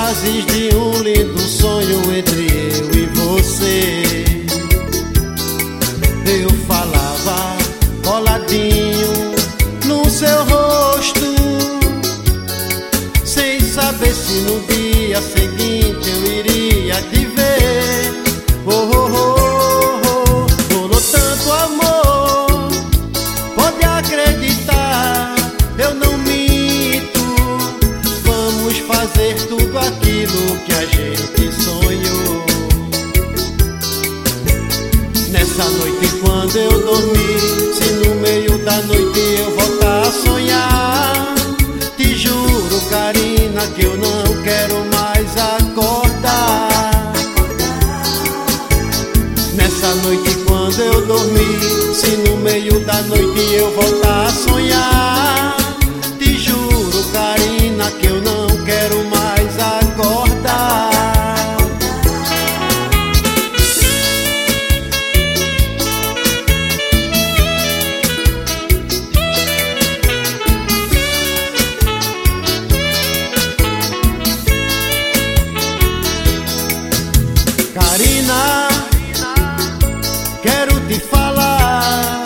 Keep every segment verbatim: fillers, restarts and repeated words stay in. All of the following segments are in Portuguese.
frases de um lindo sonho entre eu e você. Eu falava coladinho no seu rosto, sem saber se no dia seguinte eu iria te ver. Oh, oh, oh, oh. Rolou tanto amor, pode acreditar, eu não minto. Vamos fazer tudo aquilo que a gente sonhou. Nessa noite quando eu dormi, se no meio da noite eu voltar a sonhar, te juro, Karina, que eu não quero mais acordar. Nessa noite quando eu dormi, se no meio da noite eu voltar a sonhar, te juro, Karina, que eu não quero mais acordar. Karina, quero te falar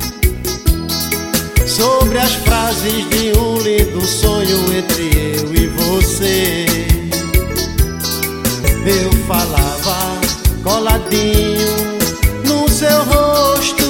sobre as frases de um lindo sonho entre eu e você. Eu falava coladinho no seu rosto,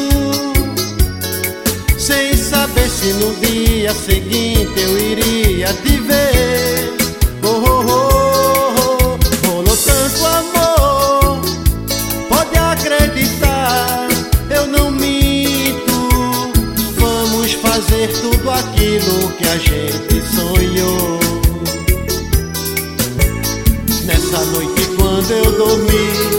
sem saber se no dia seguinte eu iria te ver. Oh, oh, oh, oh. Rolou tanto amor, pode acreditar, eu não minto. Vamos fazer tudo aquilo que a gente sonhou. Nessa noite quando eu dormi,